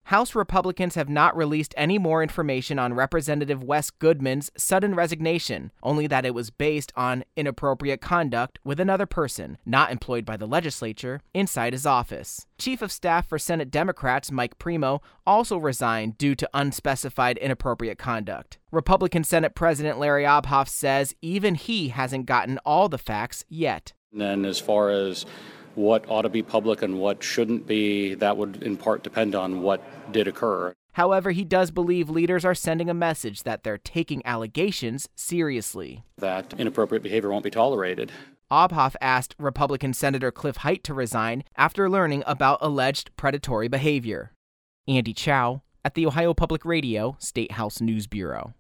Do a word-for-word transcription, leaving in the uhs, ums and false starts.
House Republicans have not released any more information on Representative Wes Goodman's sudden resignation, only that it was based on inappropriate conduct with another person, not employed by the legislature, inside his office. Chief of Staff for Senate Democrats Mike Primo also resigned due to unspecified inappropriate conduct. Republican Senate President Larry Obhoff says even he hasn't gotten all the facts yet. And then as far as what ought to be public and what shouldn't be, that would in part depend on what did occur. However, he does believe leaders are sending a message that they're taking allegations seriously. That inappropriate behavior won't be tolerated. Obhoff asked Republican Senator Cliff Height to resign after learning about alleged predatory behavior. Andy Chow at the Ohio Public Radio State House News Bureau.